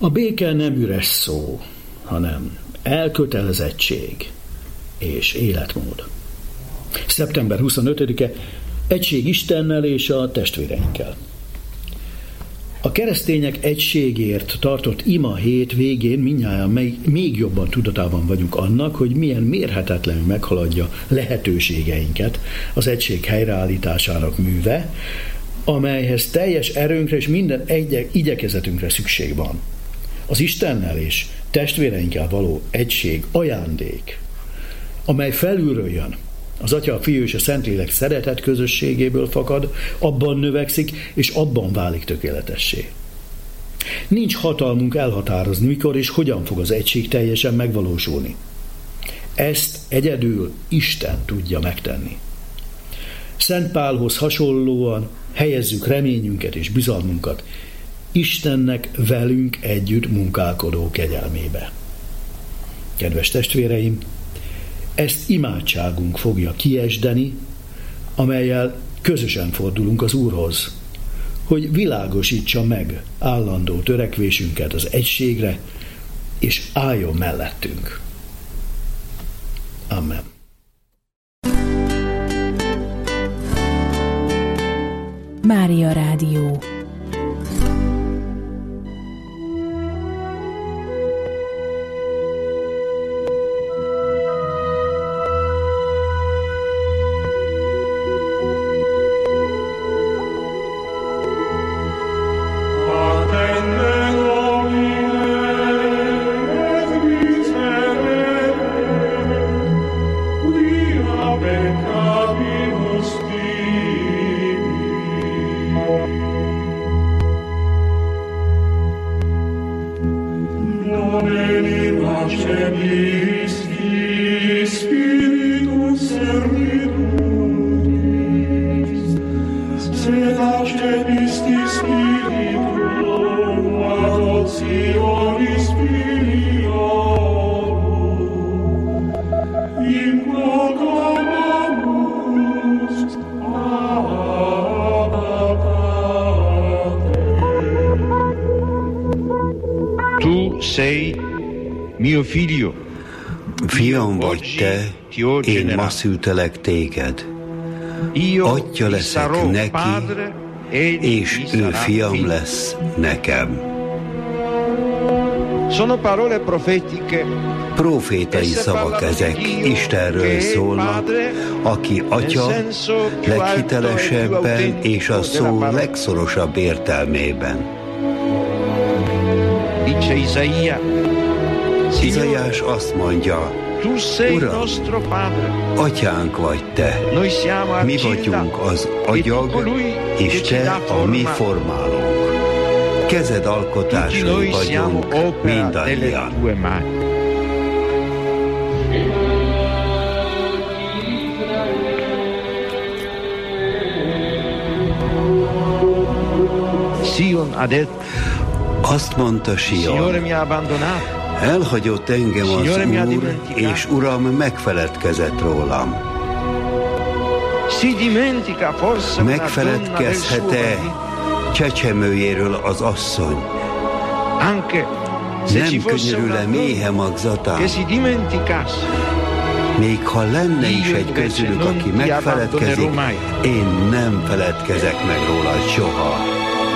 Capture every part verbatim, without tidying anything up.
A béke nem üres szó, hanem elkötelezettség és életmód. szeptember huszonötödike egység Istennel és a testvéreinkkel. A keresztények egységért tartott ima hét végén mindnyájan még jobban tudatában vagyunk annak, hogy milyen mérhetetlenül meghaladja lehetőségeinket az egység helyreállításának műve, amelyhez teljes erőnkre és minden egy- igyekezetünkre szükség van. Az Istennel és testvéreinkkel való egység ajándék, amely felülről jön, az Atya, a Fiú és a Szentlélek szeretet közösségéből fakad, abban növekszik, és abban válik tökéletessé. Nincs hatalmunk elhatározni, mikor és hogyan fog az egység teljesen megvalósulni. Ezt egyedül Isten tudja megtenni. Szent Pálhoz hasonlóan helyezzük reményünket és bizalmunkat Istennek velünk együtt munkálkodó kegyelmébe. Kedves testvéreim, ezt imádságunk fogja kiesdeni, amellyel közösen fordulunk az Úrhoz, hogy világosítsa meg állandó törekvésünket az egységre, és álljon mellettünk. Amen. Mária Rádió. Fiam vagy te, én ma szültelek téged. Atya leszek neki, és ő fiam lesz nekem. Profétai szavak ezek, Istenről szólnak, aki Atya leghitelesebben és a szó legszorosabb értelmében. Izaiás azt mondja, Uram, Atyánk vagy te, mi vagyunk az agyag, és te a mi formálónk. Kezed alkotásai vagyunk mindannyian. Azt mondta Sion, elhagyott engem az Úr, és Uram megfeledkezett rólam. Megfeledkezhet-e csecsemőjéről az asszony? Nem könyörül-e méhe magzatán? Még ha lenne is egy közülük, aki megfeledkezik, én nem feledkezek meg rólad soha.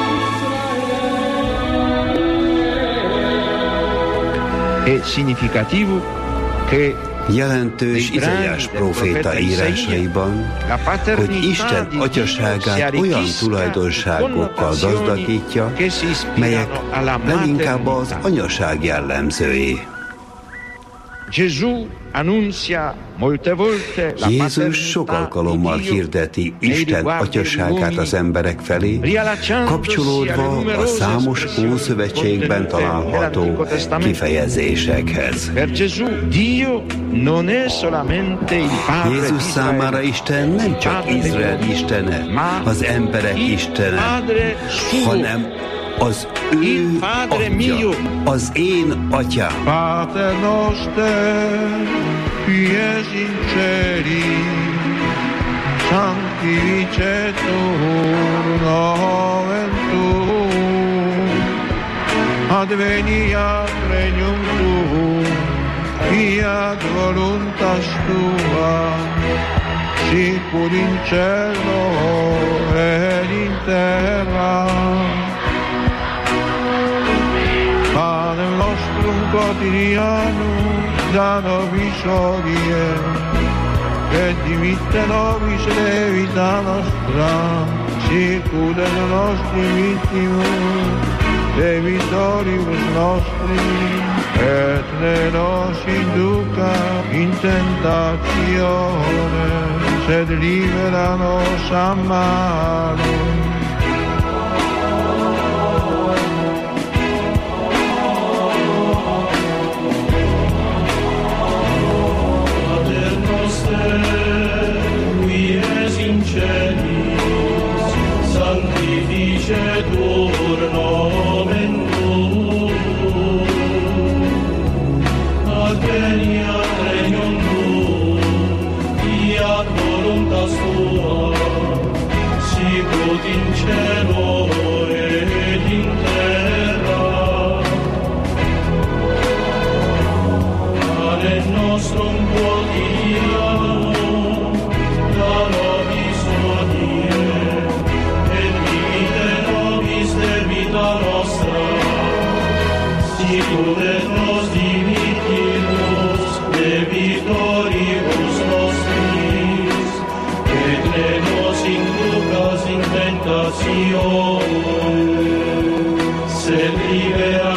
Jelentős Izaiás próféta írásaiban, hogy Isten atyaságát olyan tulajdonságokkal gazdagítja, melyek leginkább az anyaság jellemzői. Jézus sok alkalommal hirdeti Isten atyaságát az emberek felé, kapcsolódva a számos Ószövetségben található kifejezésekhez. Jézus számára Isten nem csak Izrael istene, az emberek istene, hanem az ő Atya, az én Atyám. Pater noster, qui es in celi, sanctificetur nomen tuum, adveniat regnum tuum, fiat voluntas tua, sicur in cielo ed in terra. Panem nostrum quotidianum da nobis hodie, et dimitte nobis debita nostra, sicur et nostri vittimus debitoribus nostri, et ne nos induca in tentatione, sed libera nos a malo. Sanctificetur nomen tuum, adveniat regnum tuum, fiat voluntas tua, sicut in cielo ed in terra. Panem nostrum quotidianum da nobis hodie, debita nostra, sicur et nos dimittimus debitoribus nostris, et ne nos inducas in tentatione, sed libera